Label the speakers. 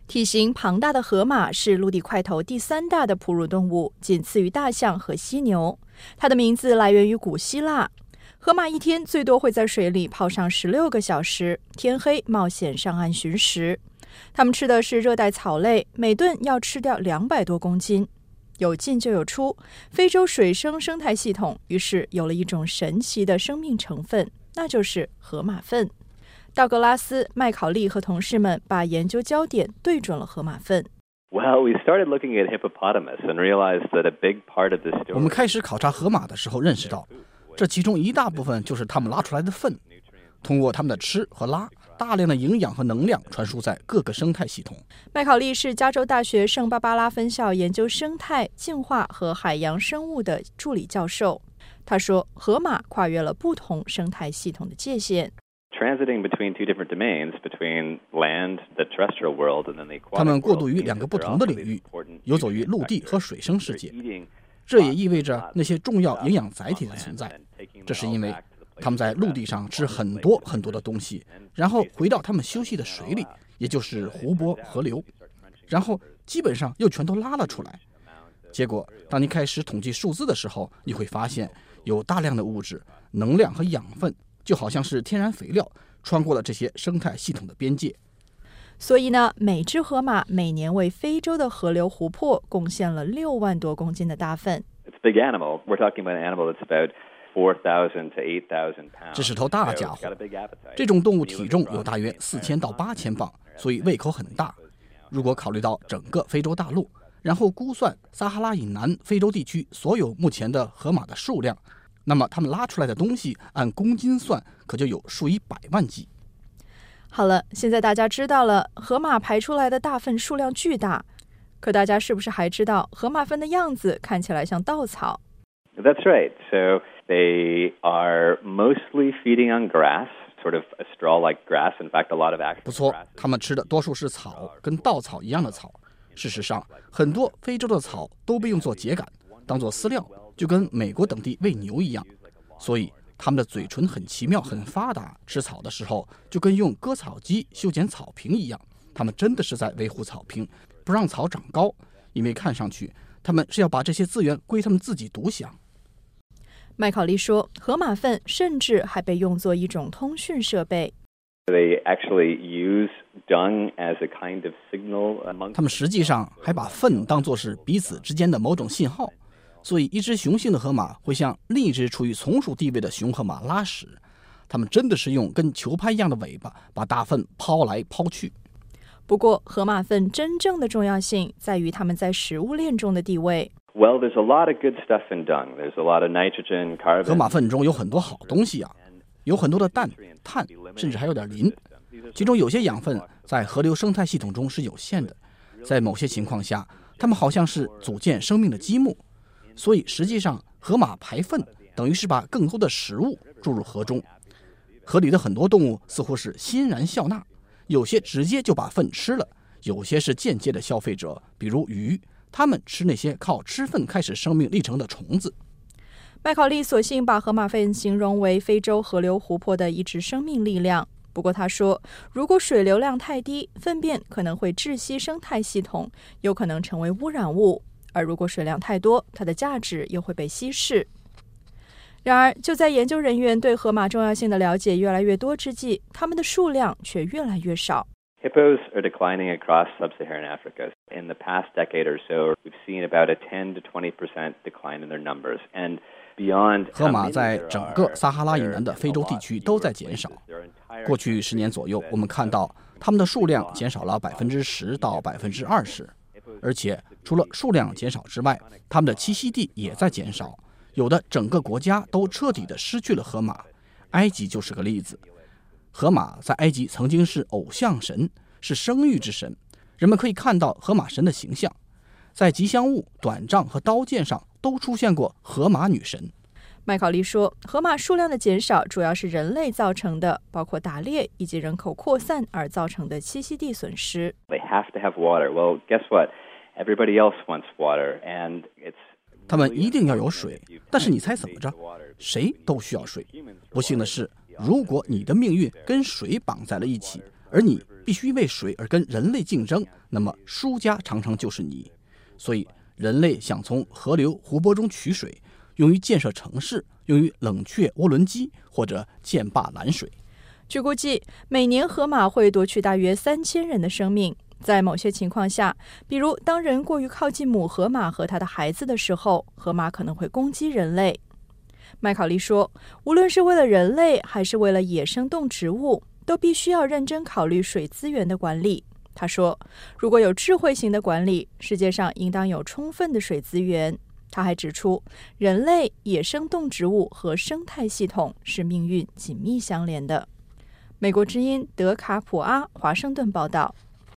Speaker 1: 体型庞大的河马是陆地块头第3大的哺乳动物，仅次于大象和犀牛。它的名字来源于古希腊。河马一天最多会在水里泡上16个小时，天黑冒险上岸寻食。它们吃的是热带草类，每顿要吃掉200多公斤。有进就有出，非洲水生生态系统于是有了一种神奇的生命成分，那就是河马粪。道格拉斯·麦考利和同事们把研究焦点对准了河马粪。
Speaker 2: Well, we started looking at hippopotamus and realized that a big part of the story...
Speaker 3: 我们开始考察河马的时候，认识到这其中一大部分就是它们拉出来的粪。通过它们的吃和拉，大量的营养和能量传输在各个生态系统。
Speaker 1: 麦考利是加州大学圣巴巴拉分校研究生态、进化和海洋生物的助理教授。他说，河马跨越了不同生态系统的界限。
Speaker 2: Transiting between two different domains, between land, the terrestrial world, and then the aquatic world.
Speaker 3: 它们过渡于2个不同的领域，游走于陆地和水生世界。这也意味着那些重要营养载体的存在。这是因为它们在陆地上吃很多很多的东西，然后回到它们休息的水里，也就是湖泊、河流，然后基本上又全都拉了出来。结果，当你开始统计数字的时候，你会发现有大量的物质、能量和养分，就好像是天然肥料，穿过了这些生态系统的边界。
Speaker 1: 所以呢，每只河马每年为非洲的河流湖泊贡献了6万多公斤的大粪。
Speaker 2: It's a big animal. We're talking about an animal that's about 4,000 to 8,000 pounds.
Speaker 3: 这是头大家伙，这种动物体重有大约4000到8000磅，所以胃口很大。如果考虑到整个非洲大陆，然后估算撒哈拉以南非洲地区所有目前的河马的数量，那么他们拉出来的东西按公斤算，可就有数以百万计。
Speaker 1: 好了，现在大家知道了河马排出来的大粪数量巨大，可大家是不是还知道河马粪的样子看起来像稻草？
Speaker 2: That's right. So they are mostly feeding on grass, sort of a straw-like grass. In fact, a lot of actual
Speaker 3: 不错，
Speaker 2: grass.
Speaker 3: 他们吃的多数是草，跟稻草一样的草。事实上，很多非洲的草都被用作秸秆，当作饲料，就跟美国等地喂牛一样。所以他们的嘴唇很奇妙，很发达，吃草的时候就跟用割草机修剪草坪一样。他们真的是在维护草坪，不让草长高，因为看上去他们是要把这些资源归他们自己独享。
Speaker 1: 麦考利说，河马粪甚至还被用作一种通讯设备。
Speaker 2: They actually use dung as a kind of signal among.
Speaker 3: 他们实际上还把粪当作是彼此之间的某种信号，所以一只雄性的河马会向另一只处于从属地位的雄河马拉屎。他们真的是用跟球拍一样的尾巴把大粪抛来抛去。
Speaker 1: 不过，河马粪真正的重要性在于它们在食物链中的地位。
Speaker 2: Well, there's a lot of good stuff in dung. There's a lot of nitrogen, carbon.
Speaker 3: 河马粪中有很多好东西啊，有很多的氮、碳，甚至还有点磷。其中有些养分在河流生态系统中是有限的，在某些情况下，它们好像是组建生命的积木。所以实际上，河马排粪等于是把更多的食物注入河中。河里的很多动物似乎是欣然笑纳，有些直接就把粪吃了，有些是间接的消费者，比如鱼，它们吃那些靠吃粪开始生命历程的虫子。
Speaker 1: 麦考利索性把河马粪形容为非洲河流湖泊的一支生命力量。不过他说，如果水流量太低，粪便可能会窒息生态系统，有可能成为污染物；而如果水量太多，它的价值又会被稀释。然而，就在研究人员对河马重要性的了解越来越多之际，它们的数量却越来越少。
Speaker 2: Hippos are declining across sub-Saharan Africa. In the past decade or so, we've seen about a 10 to 20% decline in their numbers. And beyond,
Speaker 3: 河马在整个撒哈拉以南的非洲地区都在减少。过去10年左右，我们看到它们的数量减少了10%到20%，而且除了数量减少之外，它们的栖息地也在减少。有的整个国家都彻底的失去了河马，埃及就是个例子。河马在埃及曾经是偶像神，是生育之神，人们可以看到河马神的形象，在吉祥物、短杖和刀剑上都出现过河马女神。
Speaker 1: 麦考利说，河马数量的减少主要是人类造成的，包括打猎以及人口扩散而造成的栖息地损失。
Speaker 2: They have to have water. Well, guess what? Everybody else wants water, and it's
Speaker 3: 他们一定要有水，但是你猜怎么着？谁都需要水。不幸的是，如果你的命运跟水绑在了一起， 而你必须因为水而跟人类竞争，那么输家常常就是你。所以人类想从河流、湖泊中取水，用于建设城市，用于冷却涡轮机或者建坝拦水。
Speaker 1: 据估计，每年河马会夺去大约3000人的生命。在某些情况下，比如当人过于靠近母河马和它的孩子的时候，河马可能会攻击人类。麦考利说，无论是为了人类还是为了野生动植物，都必须要认真考虑水资源的管理。他说，如果有智慧型的管理，世界上应当有充分的水资源。他还指出，人类、野生动植物和生态系统是命运紧密相连的。美国之音德卡普阿华盛顿报道。